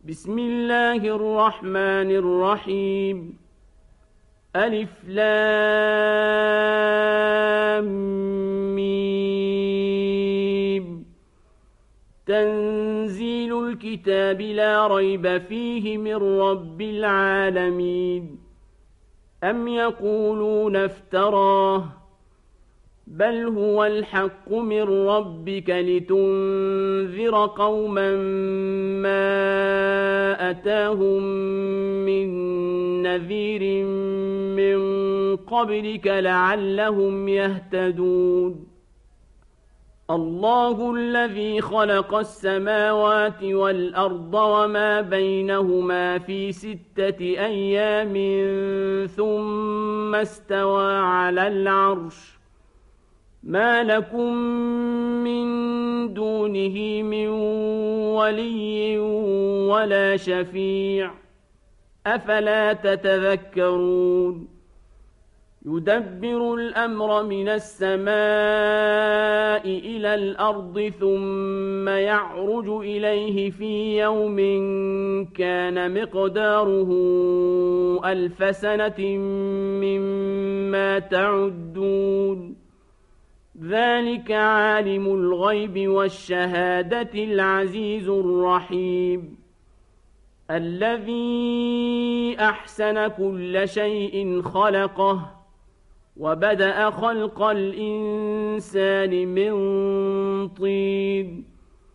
بسم الله الرحمن الرحيم ألف لام ميم تنزيل الكتاب لا ريب فيه من رب العالمين أم يقولون افتراه بل هو الحق من ربك لتنذر قوما ما أتاهم من نذير من قبلك لعلهم يهتدون الله الذي خلق السماوات والأرض وما بينهما في 6 أيام ثم استوى على العرش ما لكم من دونه من ولي ولا شفيع أفلا تتذكرون يدبر الأمر من السماء إلى الأرض ثم يعرج إليه في يوم كان مقداره 1000 سنة مما تعدون ذلك عالم الغيب والشهادة العزيز الرحيم الذي أحسن كل شيء خلقه وبدأ خلق الإنسان من طين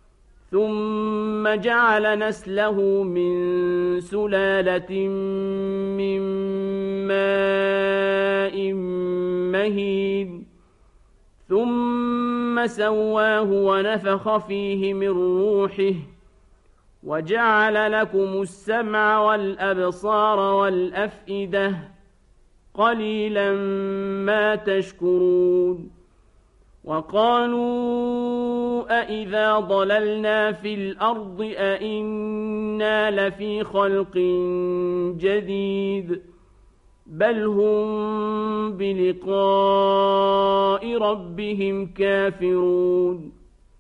ثم جعل نسله من سلالة من ماء مهين ثم سواه ونفخ فيه من روحه وجعل لكم السمع والأبصار والأفئدة قليلا ما تشكرون وقالوا أإذا ضللنا في الأرض أإنا لفي خلق جديد بل هم بلقاء ربهم كافرون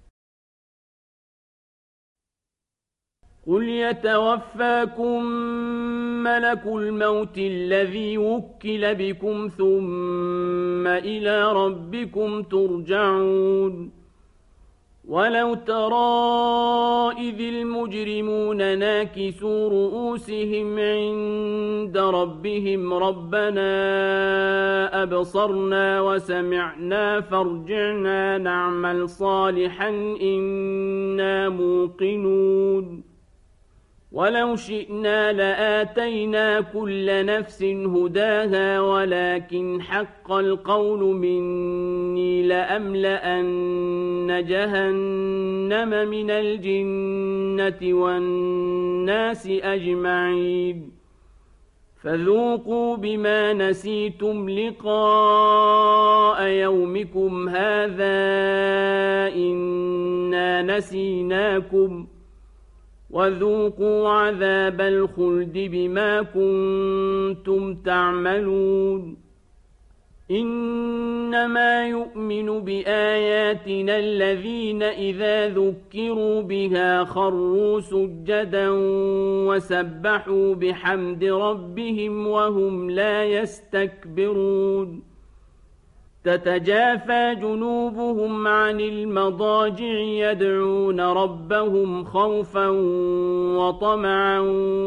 قل يتوفاكم ملك الموت الذي وكل بكم ثم إلى ربكم ترجعون ولو ترى إذ المجرمون ناكسوا رؤوسهم عند ربهم ربنا أبصرنا وسمعنا فارجعنا نعمل صالحا إنا موقنون ولو شئنا لآتينا كل نفس هداها ولكن حق القول مني لأملأن جهنم من الجنة والناس أجمعين فذوقوا بما نسيتم لقاء يومكم هذا إنا نسيناكم وذوقوا عذاب الخلد بما كنتم تعملون إنما يؤمن بآياتنا الذين إذا ذكروا بها خروا سجدا وسبحوا بحمد ربهم وهم لا يستكبرون تتجافى جنوبهم عن المضاجع يدعون ربهم خوفا وطمعا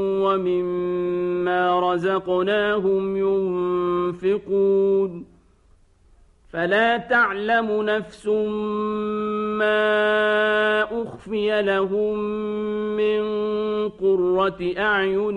ومما رزقناهم ينفقون فلا تعلم نفس ما أخفي لهم من قرة أعين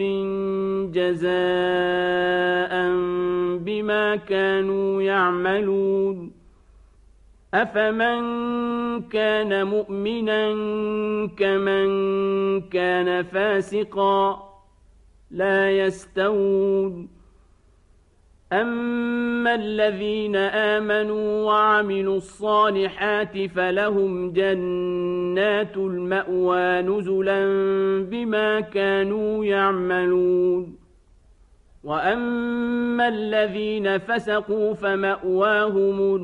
جزاء بما كانوا يعملون أفمن كان مؤمنا كمن كان فاسقا لا يستوون أما الذين آمنوا وعملوا الصالحات فلهم جنات المأوى نزلا بما كانوا يعملون وأما الذين فسقوا فمأواهم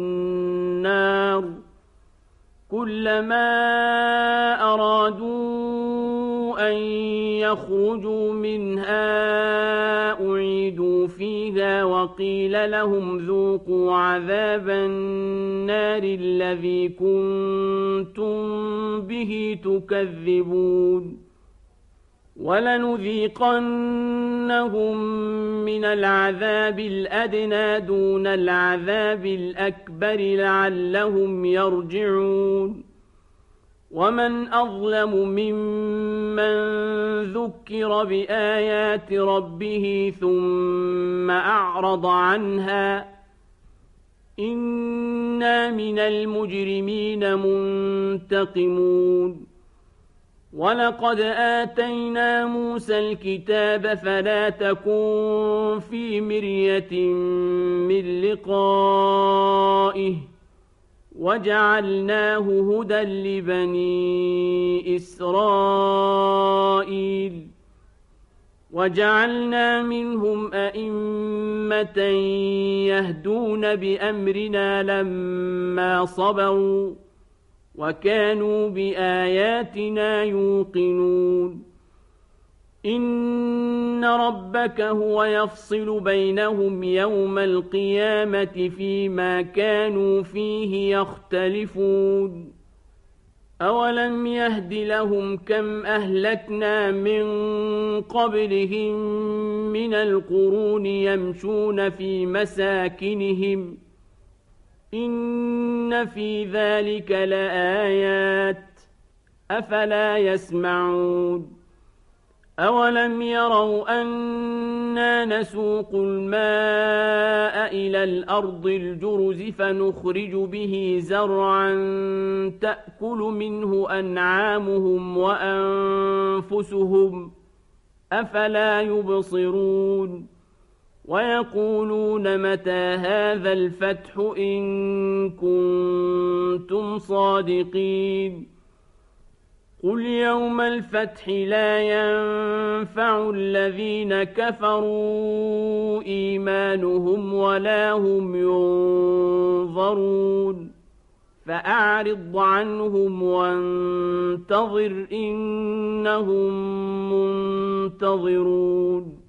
النار كلما أرادوا أن يخرجوا منها أعيدوا فيها وقيل لهم ذوقوا عذاب النار الذي كنتم به تكذبون ولنذيقنهم من العذاب الأدنى دون العذاب الأكبر لعلهم يرجعون ومن أظلم ممن ذكر بآيات ربه ثم أعرض عنها إنا من المجرمين منتقمون ولقد آتينا موسى الكتاب فلا تكن في مرية من لقائه وجعلناه هدى لبني إسرائيل وجعلنا منهم أئمة يهدون بأمرنا لما صبروا وكانوا بآياتنا يوقنون إن ربك هو يفصل بينهم يوم القيامة فيما كانوا فيه يختلفون أولم يهد لهم كم أهلكنا من قبلهم من القرون يمشون في مساكنهم إن في ذلك لآيات أفلا يسمعون أولم يروا أنا نسوق الماء إلى الأرض الجرز فنخرج به زرعا تأكل منه أنعامهم وأنفسهم أفلا يبصرون ويقولون متى هذا الفتح إن كنتم صادقين قل يوم الفتح لا ينفع الذين كفروا إيمانهم ولا هم ينظرون فأعرض عنهم وانتظر إنهم منتظرون